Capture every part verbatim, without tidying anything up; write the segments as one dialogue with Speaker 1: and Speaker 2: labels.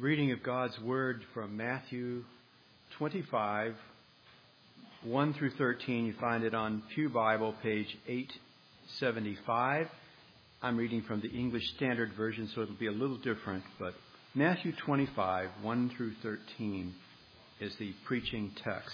Speaker 1: Reading of God's Word from Matthew twenty-five, one through thirteen. You find it on Pew Bible, page eight seventy-five. I'm reading from the English Standard Version, so it'll be a little different. But Matthew twenty-five, one through thirteen is the preaching text.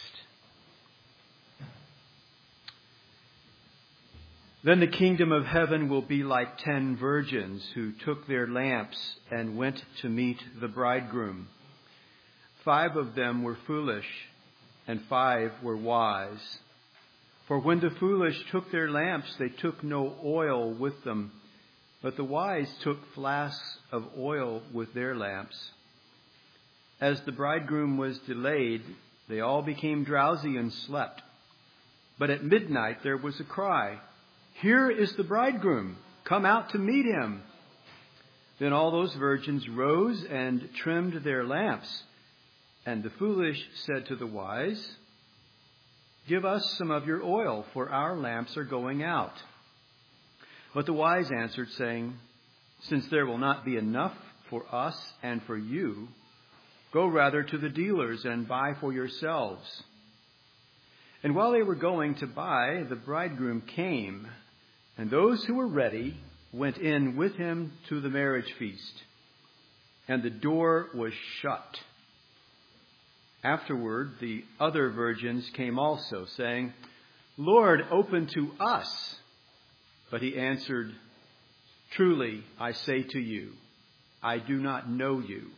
Speaker 1: Then the kingdom of heaven will be like ten virgins who took their lamps and went to meet the bridegroom. Five of them were foolish, and five were wise. For when the foolish took their lamps, they took no oil with them, but the wise took flasks of oil with their lamps. As the bridegroom was delayed, they all became drowsy and slept. But at midnight there was a cry, "Here is the bridegroom, come out to meet him." Then all those virgins rose and trimmed their lamps. And the foolish said to the wise, "Give us some of your oil, for our lamps are going out." But the wise answered, saying, "Since there will not be enough for us and for you, go rather to the dealers and buy for yourselves." And while they were going to buy, the bridegroom came. And those who were ready went in with him to the marriage feast, and the door was shut. Afterward, the other virgins came also, saying, "Lord, open to us." But he answered, "Truly, I say to you, I do not know you.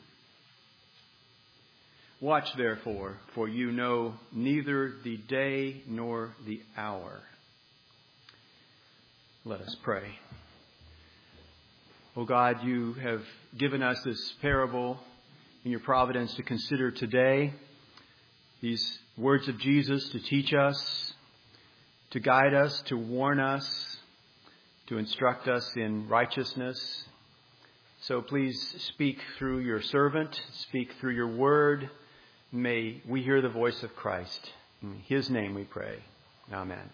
Speaker 1: Watch therefore, for you know neither the day nor the hour." Let us pray. Oh God, you have given us this parable in your providence to consider today. These words of Jesus to teach us, to guide us, to warn us, to instruct us in righteousness. So please speak through your servant, speak through your word. May we hear the voice of Christ. In his name we pray. Amen.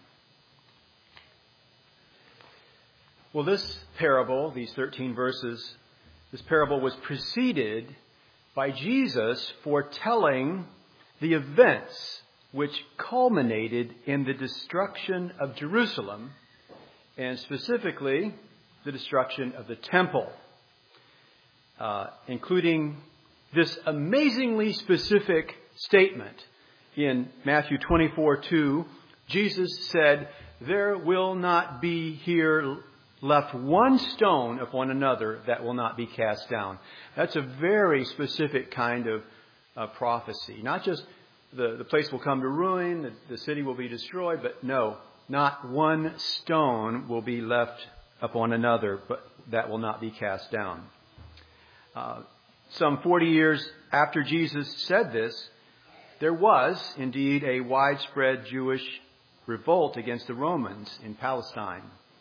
Speaker 1: Well, this parable, these thirteen verses, this parable was preceded by Jesus foretelling the events which culminated in the destruction of Jerusalem, and specifically the destruction of the temple, uh, including this amazingly specific statement in Matthew twenty-four two. Jesus said, "There will not be here left one stone upon another that will not be cast down." That's a very specific kind of uh, prophecy. Not just the, the place will come to ruin, the, the city will be destroyed, but no, not one stone will be left upon another, but that will not be cast down. Uh, some forty years after Jesus said this, there was indeed a widespread Jewish revolt against the Romans in Palestine.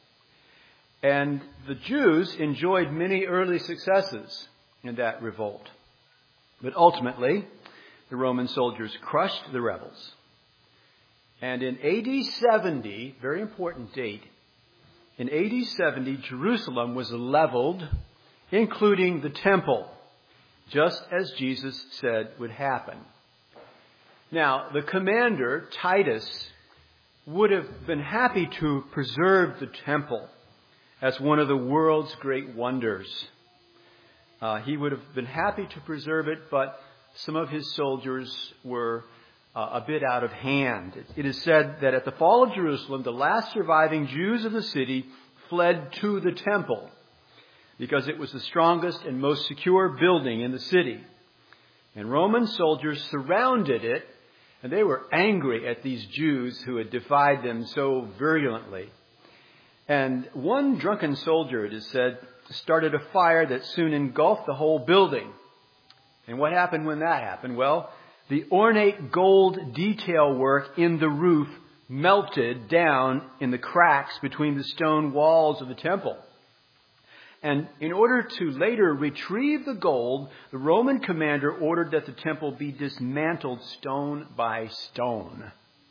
Speaker 1: And the Jews enjoyed many early successes in that revolt. But ultimately, the Roman soldiers crushed the rebels. And in A D seventy, very important date, in A D seventy, Jerusalem was leveled, including the temple, just as Jesus said would happen. Now, the commander, Titus, would have been happy to preserve the temple as one of the world's great wonders. Uh, he would have been happy to preserve it, but some of his soldiers were uh, a bit out of hand. It, it is said that at the fall of Jerusalem, the last surviving Jews of the city fled to the temple because it was the strongest and most secure building in the city. And Roman soldiers surrounded it, and they were angry at these Jews who had defied them so virulently. And one drunken soldier, it is said, started a fire that soon engulfed the whole building. And what happened when that happened? Well, the ornate gold detail work in the roof melted down in the cracks between the stone walls of the temple. And in order to later retrieve the gold, the Roman commander ordered that the temple be dismantled stone by stone.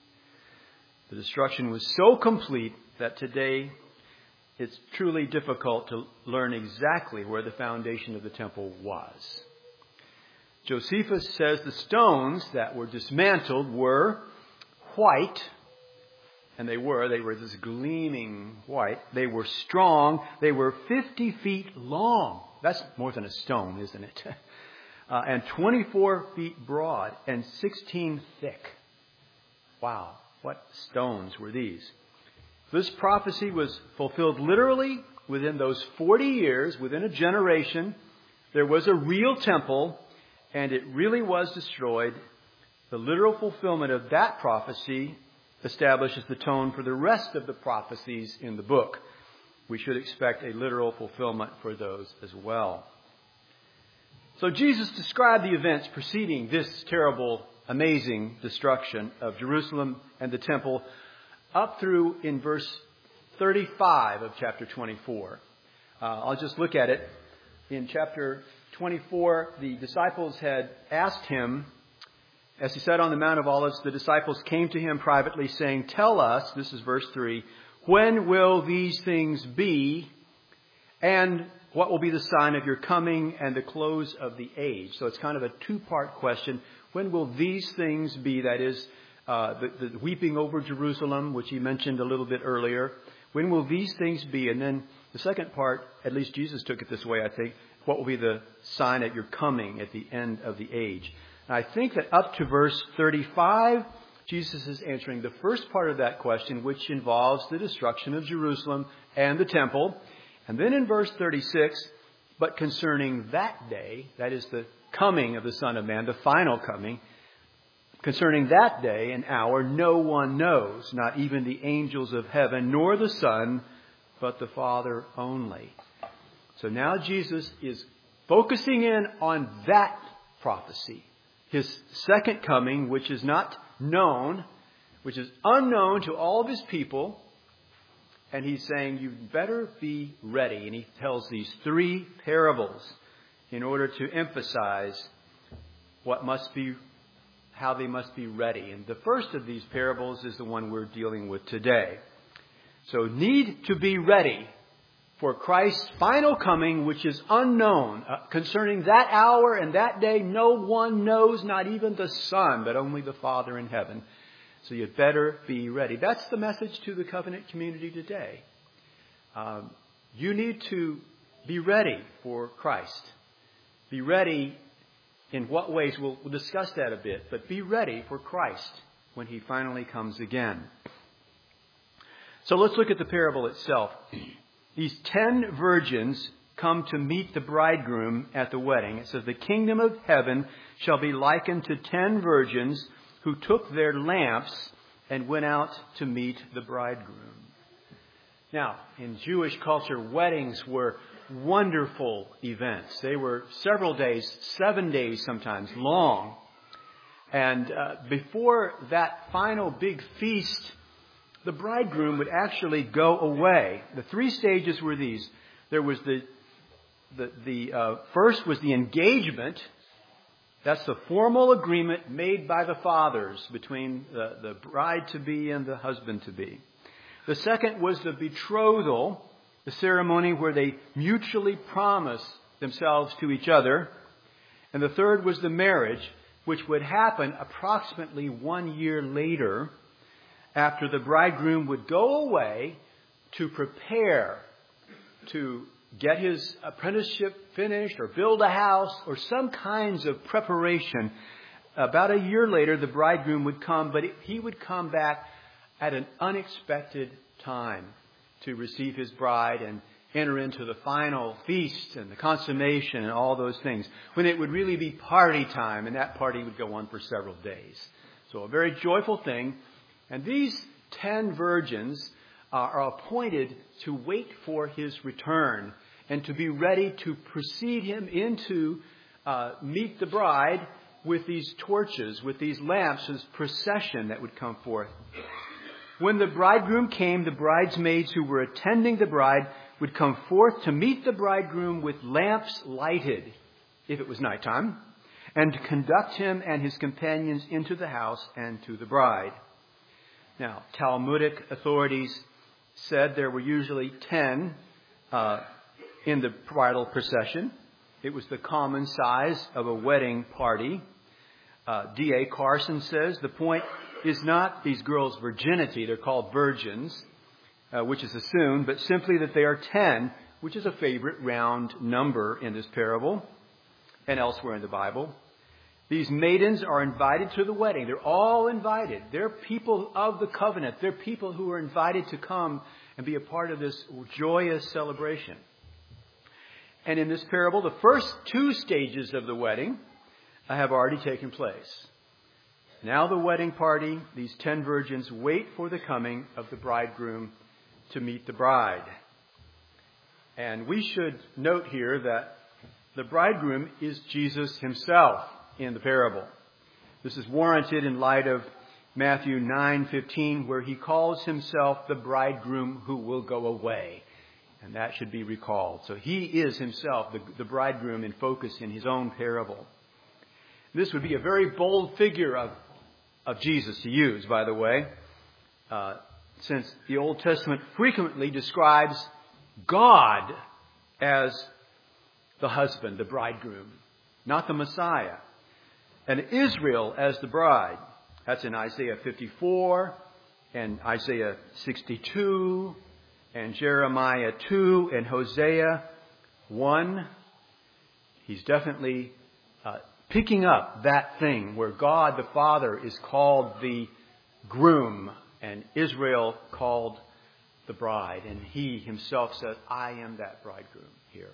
Speaker 1: The destruction was so complete that today it's truly difficult to learn exactly where the foundation of the temple was. Josephus says the stones that were dismantled were white, and they were, they were this gleaming white. They were strong. They were fifty feet long. That's more than a stone, isn't it? Uh, and twenty-four feet broad and sixteen thick. Wow, what stones were these? This prophecy was fulfilled literally within those forty years, within a generation. There was a real temple, and it really was destroyed. The literal fulfillment of that prophecy establishes the tone for the rest of the prophecies in the book. We should expect a literal fulfillment for those as well. So Jesus described the events preceding this terrible, amazing destruction of Jerusalem and the temple up through in verse thirty-five of chapter twenty-four. Uh, I'll just look at it. In chapter twenty-four, the disciples had asked him, as he sat on the Mount of Olives, the disciples came to him privately saying, "Tell us," this is verse three, "when will these things be, and what will be the sign of your coming and the close of the age?" So it's kind of a two-part question. When will these things be? That is, uh, the, the weeping over Jerusalem, which he mentioned a little bit earlier. When will these things be? And then the second part, at least Jesus took it this way, I think, what will be the sign at your coming at the end of the age? And I think that up to verse thirty-five, Jesus is answering the first part of that question, which involves the destruction of Jerusalem and the temple. And then in verse thirty-six, but concerning that day, that is the coming of the Son of Man, the final coming, concerning that day and hour, no one knows, not even the angels of heaven, nor the Son, but the Father only. So now Jesus is focusing in on that prophecy, his second coming, which is not known, which is unknown to all of his people. And he's saying, you better be ready. And he tells these three parables in order to emphasize what must be, how they must be ready. And the first of these parables is the one we're dealing with today. So need to be ready for Christ's final coming, which is unknown. Uh, concerning that hour and that day, no one knows, not even the Son, but only the Father in heaven. So you better be ready. That's the message to the covenant community today. Um, you need to be ready for Christ. Be ready in what ways? We'll, we'll discuss that a bit. But be ready for Christ when he finally comes again. So let's look at the parable itself. These ten virgins come to meet the bridegroom at the wedding. It says, the kingdom of heaven shall be likened to ten virgins who took their lamps and went out to meet the bridegroom. Now, in Jewish culture, weddings were wonderful events. They were several days, seven days sometimes, long. And uh, before that final big feast, the bridegroom would actually go away. The three stages were these. There was the, the, the uh, first was the engagement. That's the formal agreement made by the fathers between the, the bride-to-be and the husband-to-be. The second was the betrothal, the ceremony where they mutually promise themselves to each other. And the third was the marriage, which would happen approximately one year later, after the bridegroom would go away to prepare to get his apprenticeship finished or build a house or some kinds of preparation. About a year later, the bridegroom would come, but he would come back at an unexpected time to receive his bride and enter into the final feast and the consummation and all those things, when it would really be party time, and that party would go on for several days. So a very joyful thing. And these ten virgins uh, are appointed to wait for his return and to be ready to precede him into uh, meet the bride with these torches, with these lamps, this procession that would come forth. When the bridegroom came, the bridesmaids who were attending the bride would come forth to meet the bridegroom with lamps lighted, if it was nighttime, and to conduct him and his companions into the house and to the bride. Now, Talmudic authorities said there were usually ten uh, in the bridal procession. It was the common size of a wedding party. Uh, D A Carson says the point is not these girls' virginity. They're called virgins, uh, which is assumed, but simply that they are ten, which is a favorite round number in this parable and elsewhere in the Bible. These maidens are invited to the wedding. They're all invited. They're people of the covenant. They're people who are invited to come and be a part of this joyous celebration. And in this parable, the first two stages of the wedding have already taken place. Now the wedding party, these ten virgins, wait for the coming of the bridegroom to meet the bride. And we should note here that the bridegroom is Jesus himself in the parable. This is warranted in light of Matthew nine fifteen, where he calls himself the bridegroom who will go away. And that should be recalled. So he is himself the, the bridegroom in focus in his own parable. This would be a very bold figure of, of Jesus to use, by the way, uh, since the Old Testament frequently describes God as the husband, the bridegroom, not the Messiah, and Israel as the bride. That's in Isaiah fifty-four and Isaiah sixty-two and Jeremiah two and Hosea one. He's definitely uh, picking up that thing where God the Father is called the groom and Israel called the bride. And he himself says, I am that bridegroom here.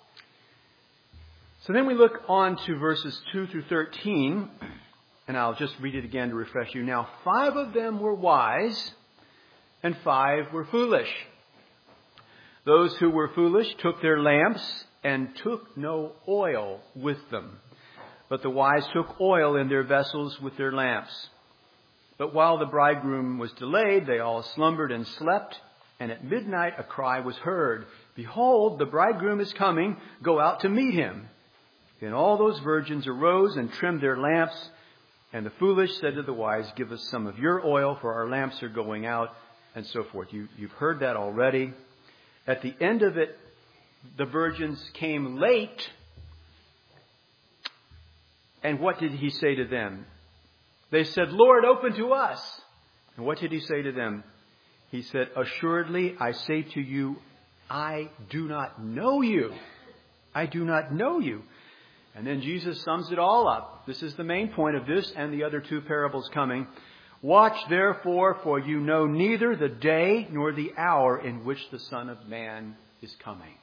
Speaker 1: So then we look on to verses two through thirteen, and I'll just read it again to refresh you. Now, five of them were wise, and five were foolish. Those who were foolish took their lamps and took no oil with them. But the wise took oil in their vessels with their lamps. But while the bridegroom was delayed, they all slumbered and slept. And at midnight a cry was heard, Behold, the bridegroom is coming. Go out to meet him. Then all those virgins arose and trimmed their lamps. And the foolish said to the wise, Give us some of your oil, for our lamps are going out, and so forth. You, you've heard that already. At the end of it, the virgins came late. And what did he say to them? They said, Lord, open to us. And what did he say to them? He said, Assuredly, I say to you, I do not know you. I do not know you. And then Jesus sums it all up. This is the main point of this and the other two parables coming. Watch therefore, for you know neither the day nor the hour in which the Son of Man is coming.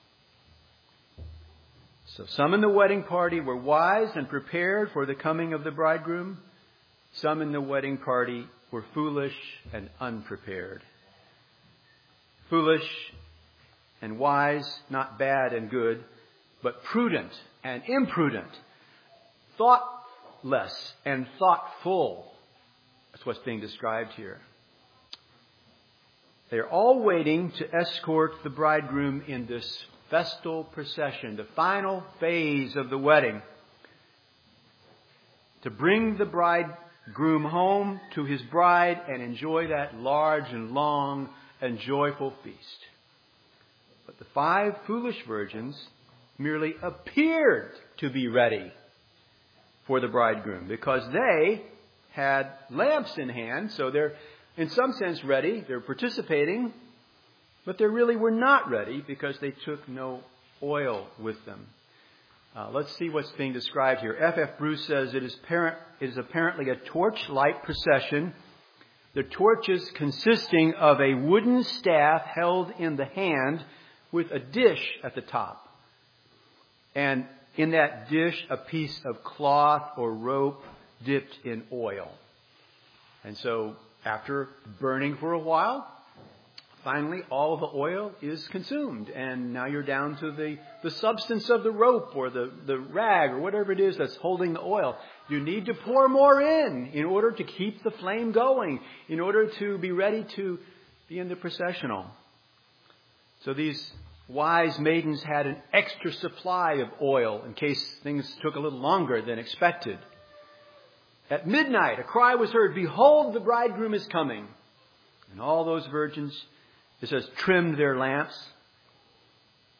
Speaker 1: So some in the wedding party were wise and prepared for the coming of the bridegroom. Some in the wedding party were foolish and unprepared. Foolish and wise, not bad and good, but prudent and imprudent, thoughtless and thoughtful. That's what's being described here. They're all waiting to escort the bridegroom in this festal procession, the final phase of the wedding, to bring the bridegroom home to his bride and enjoy that large and long and joyful feast. But the five foolish virgins merely appeared to be ready for the bridegroom because they had lamps in hand. So they're in some sense ready. They're participating, but they really were not ready because they took no oil with them. Uh, let's see what's being described here. F F Bruce says it is, parent, it is apparently a torchlight procession. The torches consisting of a wooden staff held in the hand with a dish at the top. And in that dish, a piece of cloth or rope dipped in oil. And so after burning for a while, finally all of the oil is consumed. And now you're down to the, the substance of the rope or the, the rag or whatever it is that's holding the oil. You need to pour more in in order to keep the flame going, in order to be ready to be in the processional. So these wise maidens had an extra supply of oil in case things took a little longer than expected. At midnight, a cry was heard, Behold, the bridegroom is coming. And all those virgins, it says, trimmed their lamps.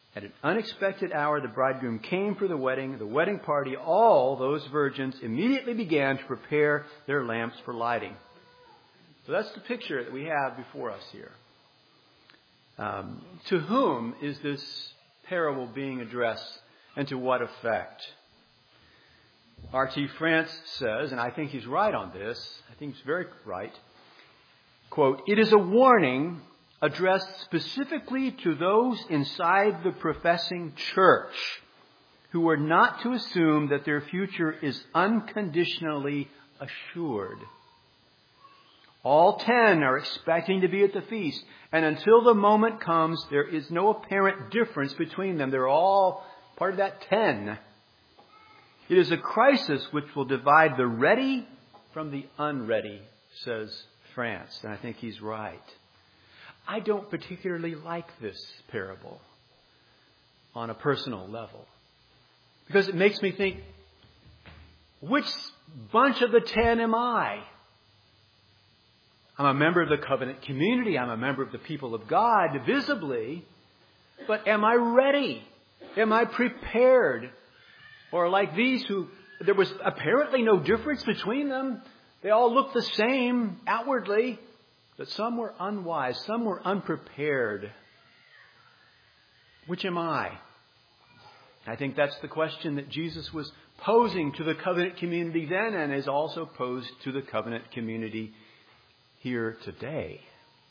Speaker 1: At an unexpected hour, the bridegroom came for the wedding. The wedding party, all those virgins, immediately began to prepare their lamps for lighting. So that's the picture that we have before us here. Um, to whom is this parable being addressed, and to what effect? R T France says, and I think he's right on this, I think he's very right, quote, "It is a warning addressed specifically to those inside the professing church who are not to assume that their future is unconditionally assured. All ten are expecting to be at the feast, and until the moment comes, there is no apparent difference between them. They're all part of that ten. It is a crisis which will divide the ready from the unready," says France, and I think he's right. I don't particularly like this parable on a personal level, because it makes me think, which bunch of the ten am I? I'm a member of the covenant community. I'm a member of the people of God, visibly. But am I ready? Am I prepared? Or like these who, there was apparently no difference between them. They all looked the same outwardly. But some were unwise. Some were unprepared. Which am I? I think that's the question that Jesus was posing to the covenant community then, and is also posed to the covenant community here today.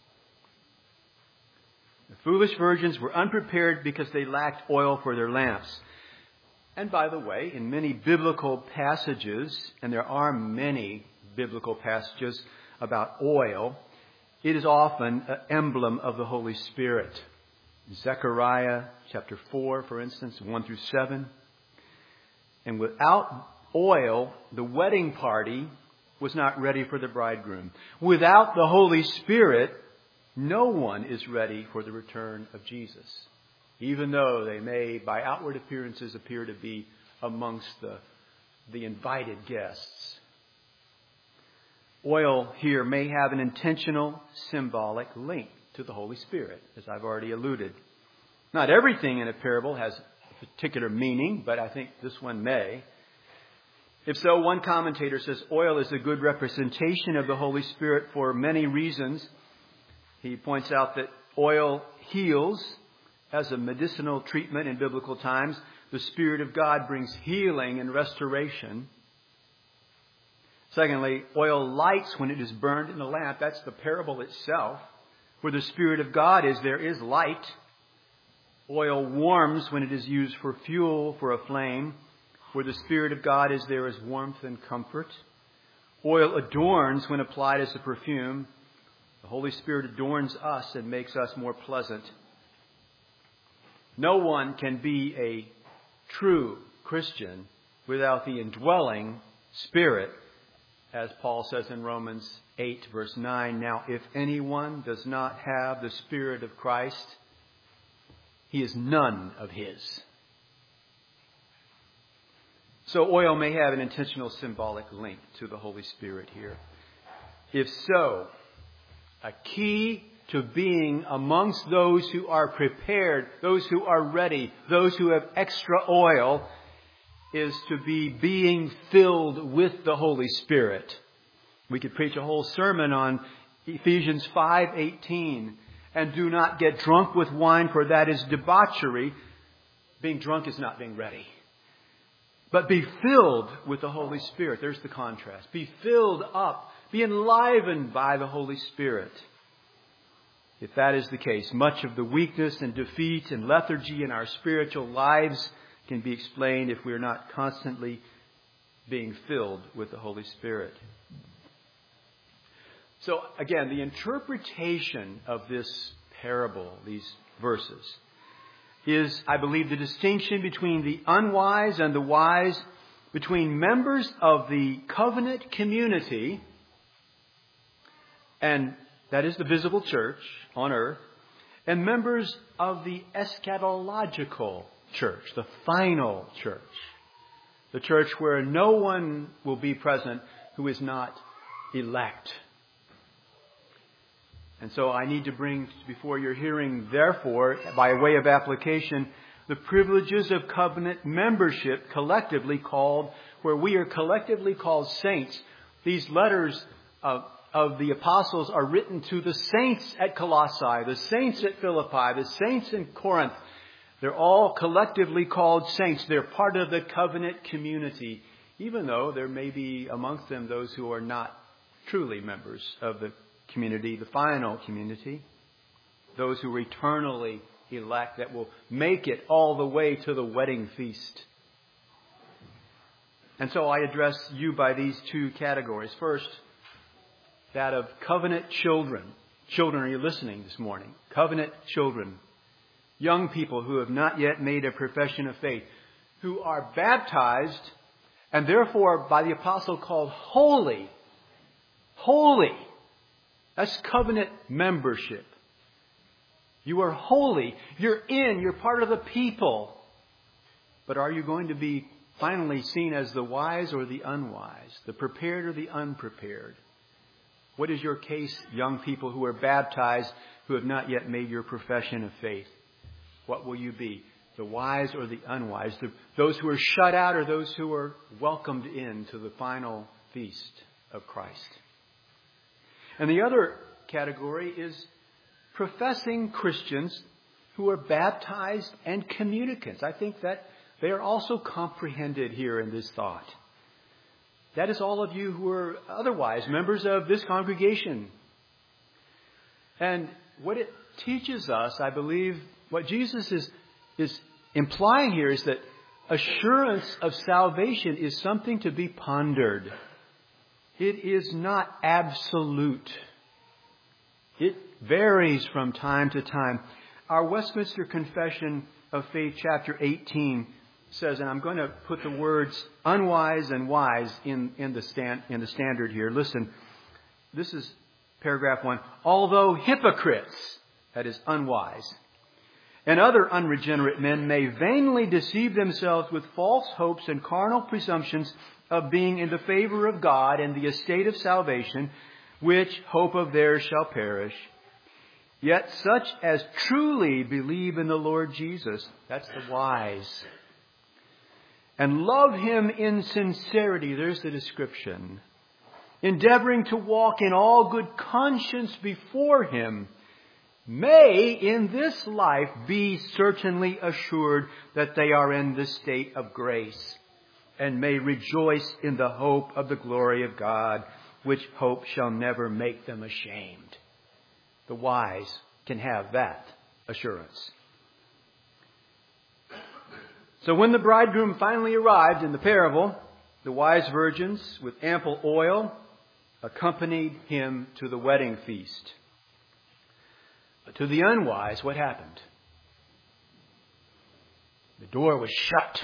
Speaker 1: The foolish virgins were unprepared because they lacked oil for their lamps. And by the way, in many biblical passages, and there are many biblical passages about oil, it is often an emblem of the Holy Spirit. Zechariah chapter four, for instance, one through seven. And without oil, the wedding party was not ready for the bridegroom. Without the Holy Spirit, no one is ready for the return of Jesus, even though they may, by outward appearances, appear to be amongst the, the invited guests. Oil here may have an intentional symbolic link to the Holy Spirit, as I've already alluded. Not everything in a parable has a particular meaning, but I think this one may. If so, one commentator says oil is a good representation of the Holy Spirit for many reasons. He points out that oil heals as a medicinal treatment in biblical times. The Spirit of God brings healing and restoration. Secondly, oil lights when it is burned in a lamp. That's the parable itself. Where the Spirit of God is, there is light. Oil warms when it is used for fuel for a flame. Where the Spirit of God is, there is warmth and comfort. Oil adorns when applied as a perfume. The Holy Spirit adorns us and makes us more pleasant. No one can be a true Christian without the indwelling Spirit, as Paul says in Romans eight, verse nine. Now, if anyone does not have the Spirit of Christ, he is none of his. So oil may have an intentional symbolic link to the Holy Spirit here. If so, a key to being amongst those who are prepared, those who are ready, those who have extra oil, is to be being filled with the Holy Spirit. We could preach a whole sermon on Ephesians five eighteen. And do not get drunk with wine, for that is debauchery. Being drunk is not being ready. But be filled with the Holy Spirit. There's the contrast. Be filled up. Be enlivened by the Holy Spirit. If that is the case, much of the weakness and defeat and lethargy in our spiritual lives can be explained if we are not constantly being filled with the Holy Spirit. So again, the interpretation of this parable, these verses, is, I believe, the distinction between the unwise and the wise, between members of the covenant community, and that is the visible church on earth, and members of the eschatological church, the final church, the church where no one will be present who is not elect. And so I need to bring before your hearing, therefore, by way of application, the privileges of covenant membership collectively called, where we are collectively called saints. These letters of, of the apostles are written to the saints at Colossae, the saints at Philippi, the saints in Corinth. They're all collectively called saints. They're part of the covenant community, even though there may be amongst them those who are not truly members of the community, the final community, those who are eternally elect, that will make it all the way to the wedding feast. And so I address you by these two categories. First, that of covenant children. Children, are you listening this morning? Covenant children. Young people who have not yet made a profession of faith, who are baptized and therefore by the apostle called holy. Holy. That's covenant membership. You are holy. You're in. You're part of the people. But are you going to be finally seen as the wise or the unwise? The prepared or the unprepared? What is your case, young people who are baptized, who have not yet made your profession of faith? What will you be? The wise or the unwise? The, those who are shut out or those who are welcomed into the final feast of Christ? And the other category is professing Christians who are baptized and communicants. I think that they are also comprehended here in this thought. That is all of you who are otherwise members of this congregation. And what it teaches us, I believe, what Jesus is, is implying here is that assurance of salvation is something to be pondered. It is not absolute. It varies from time to time. Our Westminster Confession of Faith, chapter eighteen, says, and I'm going to put the words unwise and wise in, in, the, stand, in the standard here. Listen, this is paragraph one. Although hypocrites, that is unwise, and other unregenerate men may vainly deceive themselves with false hopes and carnal presumptions of being in the favor of God and the estate of salvation, which hope of theirs shall perish. Yet such as truly believe in the Lord Jesus, that's the wise, and love Him in sincerity, there's the description, endeavoring to walk in all good conscience before Him, may in this life be certainly assured that they are in the state of grace, and may rejoice in the hope of the glory of God, which hope shall never make them ashamed. The wise can have that assurance. So when the bridegroom finally arrived in the parable, the wise virgins with ample oil accompanied him to the wedding feast. But to the unwise, what happened? The door was shut.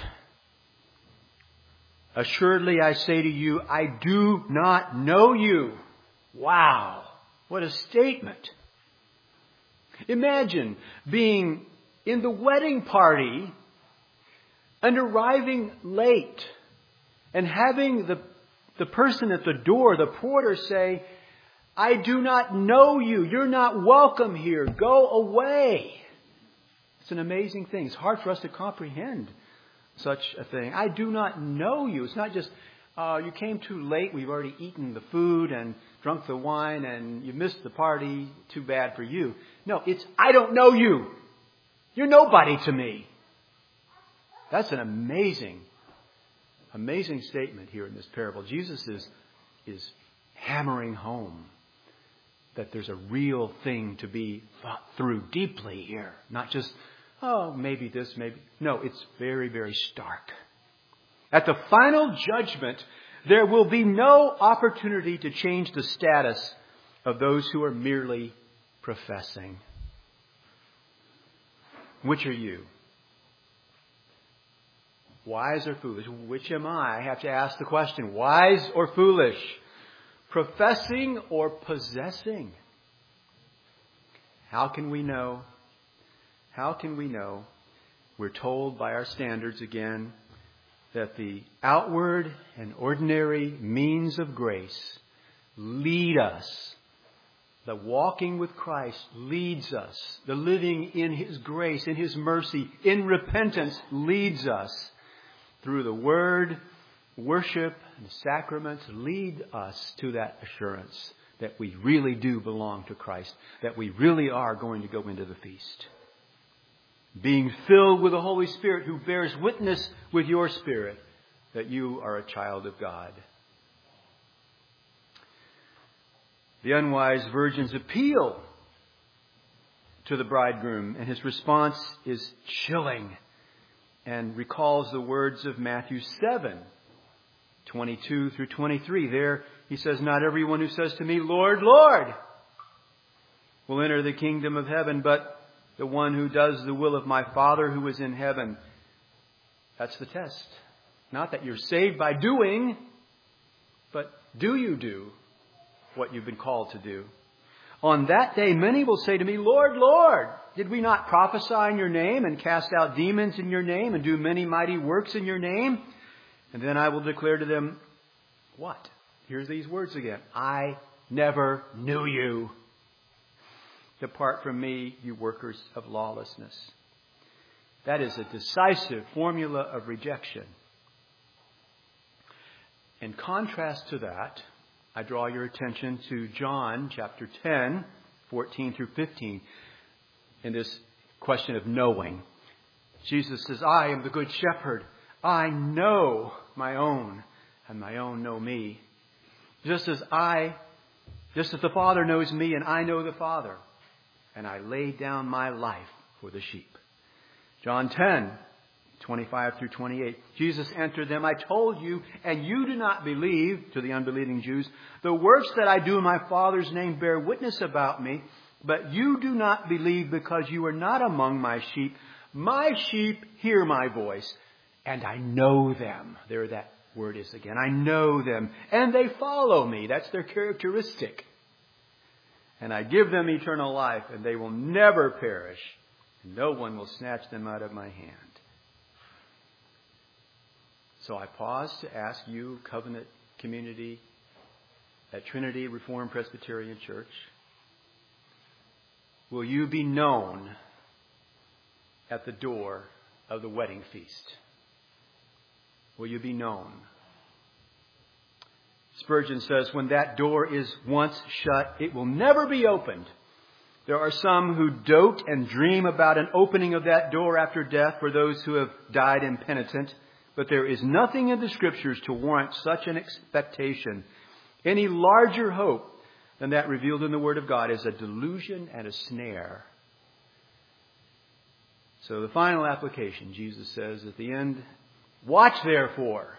Speaker 1: Assuredly, I say to you, I do not know you. Wow, what a statement. Imagine being in the wedding party and arriving late and having the, the person at the door, the porter, say, I do not know you. You're not welcome here. Go away. It's an amazing thing. It's hard for us to comprehend such a thing. I do not know you. It's not just, uh, you came too late. We've already eaten the food and drunk the wine and you missed the party. Too bad for you. No, it's, I don't know you. You're nobody to me. That's an amazing, amazing statement here in this parable. Jesus is, is hammering home that there's a real thing to be thought through deeply here. Not just, oh, maybe this, maybe. No, it's very, very stark. At the final judgment, there will be no opportunity to change the status of those who are merely professing. Which are you? Wise or foolish? Which am I? I have to ask the question. Wise or foolish? Professing or possessing? How can we know? How can we know? We're told by our standards again that the outward and ordinary means of grace lead us The walking with Christ leads us. The living in His grace, in His mercy, in repentance leads us. Through the Word, worship, and sacraments lead us to that assurance that we really do belong to Christ, that we really are going to go into the feast. Being filled with the Holy Spirit who bears witness with your spirit that you are a child of God. The unwise virgin's appeal to the bridegroom, and his response is chilling and recalls the words of Matthew seven, twenty-two through twenty-three. There he says, "Not everyone who says to me, 'Lord, Lord,' will enter the kingdom of heaven, but the one who does the will of my Father who is in heaven." That's the test. Not that you're saved by doing, but do you do what you've been called to do? On that day, many will say to me, "Lord, Lord, did we not prophesy in your name and cast out demons in your name and do many mighty works in your name?" And then I will declare to them, what? Here's these words again. "I never knew you. Depart from me, you workers of lawlessness." That is a decisive formula of rejection. In contrast to that, I draw your attention to John chapter ten, fourteen through fifteen, in this question of knowing. Jesus says, "I am the good shepherd. I know my own, and my own know me. Just as I, just as the Father knows me, and I know the Father, and I lay down my life for the sheep." John ten, twenty-five through twenty-eight. Jesus answered them, "I told you, and you do not believe," to the unbelieving Jews, "the works that I do in my Father's name bear witness about me, but you do not believe because you are not among my sheep. My sheep hear my voice, and I know them." There that word is again. I know them, and they follow me. That's their characteristic. "And I give them eternal life, and they will never perish. No one will snatch them out of my hand." So I pause to ask you, covenant community at Trinity Reformed Presbyterian Church, will you be known at the door of the wedding feast? Will you be known? Spurgeon says, "When that door is once shut, it will never be opened. There are some who dote and dream about an opening of that door after death for those who have died impenitent. But there is nothing in the Scriptures to warrant such an expectation. Any larger hope than that revealed in the Word of God is a delusion and a snare." So the final application, Jesus says at the end, "Watch therefore,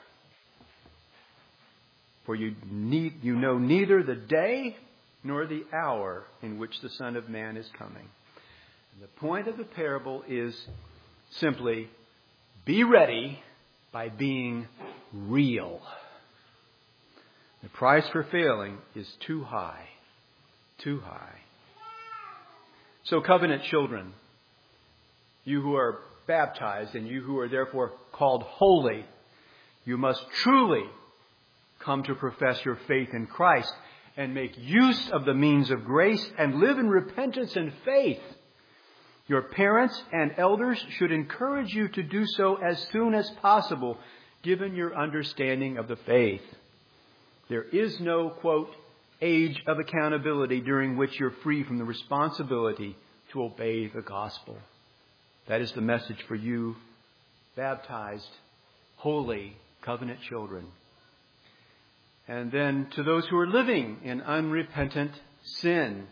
Speaker 1: for you need, you know neither the day nor the hour in which the Son of Man is coming." And the point of the parable is simply, be ready by being real. The price for failing is too high. Too high. So, covenant children, you who are baptized and you who are therefore called holy, you must truly come to profess your faith in Christ and make use of the means of grace and live in repentance and faith. Your parents and elders should encourage you to do so as soon as possible, given your understanding of the faith. There is no, quote, age of accountability during which you're free from the responsibility to obey the gospel. That is the message for you, baptized, holy, covenant children. And then to those who are living in unrepentant sin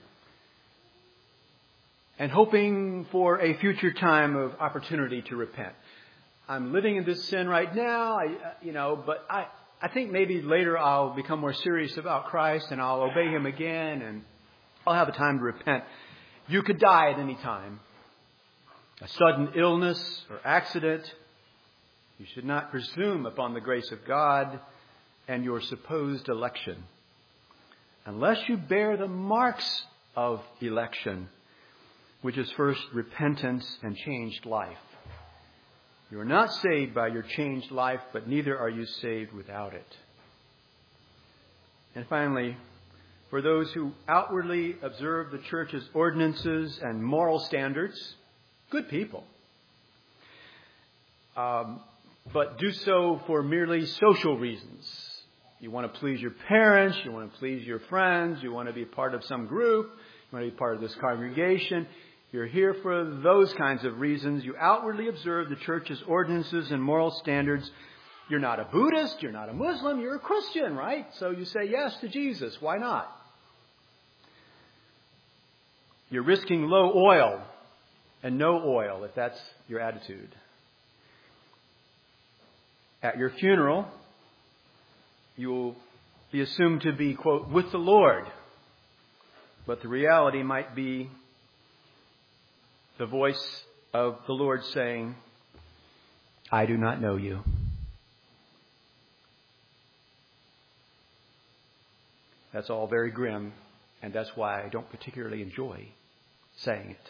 Speaker 1: and hoping for a future time of opportunity to repent. I'm living in this sin right now, I, you know, but I, I think maybe later I'll become more serious about Christ and I'll obey Him again and I'll have a time to repent. You could die at any time. A sudden illness or accident. You should not presume upon the grace of God and your supposed election, unless you bear the marks of election, which is first repentance and changed life. You are not saved by your changed life, but neither are you saved without it. And finally, for those who outwardly observe the church's ordinances and moral standards. Good people. Um, but do so for merely social reasons. You want to please your parents, you want to please your friends, you want to be part of some group, you want to be part of this congregation. You're here for those kinds of reasons. You outwardly observe the church's ordinances and moral standards. You're not a Buddhist, you're not a Muslim, you're a Christian, right? So you say yes to Jesus. Why not? You're risking low oil and no oil, if that's your attitude. At your funeral, you will be assumed to be, quote, with the Lord. But the reality might be the voice of the Lord saying, I do not know you. That's all very grim, and that's why I don't particularly enjoy saying it.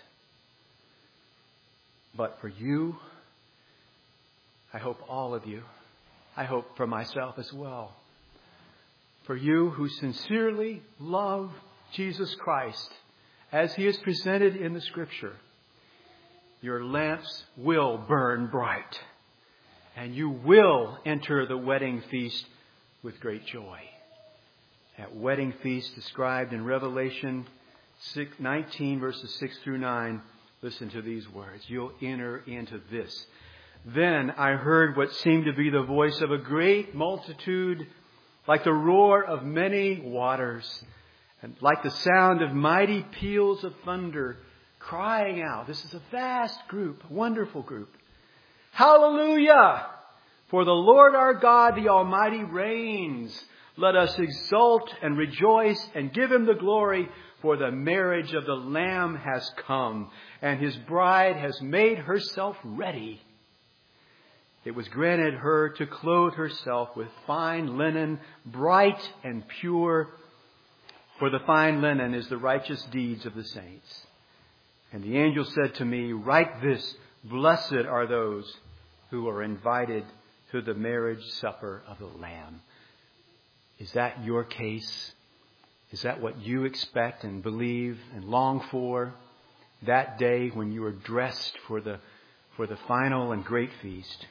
Speaker 1: But for you, I hope all of you, I hope for myself as well, for you who sincerely love Jesus Christ as He is presented in the Scripture, your lamps will burn bright, and you will enter the wedding feast with great joy. That wedding feast described in Revelation nineteen, verses six through nine. Listen to these words. You'll enter into this. Then I heard what seemed to be the voice of a great multitude, like the roar of many waters, and like the sound of mighty peals of thunder, crying out. This is a vast group, a wonderful group. Hallelujah! For the Lord our God, the Almighty, reigns. Let us exult and rejoice and give Him the glory, for the marriage of the Lamb has come, and His bride has made herself ready. It was granted her to clothe herself with fine linen, bright and pure, for the fine linen is the righteous deeds of the saints. And the angel said to me, write this, blessed are those who are invited to the marriage supper of the Lamb. Is that your case? Is that what you expect and believe and long for? That day when you are dressed for the, for the final and great feast.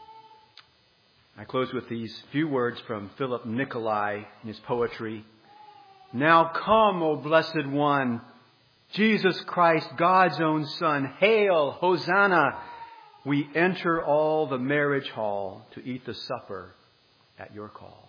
Speaker 1: I close with these few words from Philip Nicolai in his poetry. Now come, O Blessed One, Jesus Christ, God's own Son. Hail, Hosanna. We enter all the marriage hall to eat the supper at your call.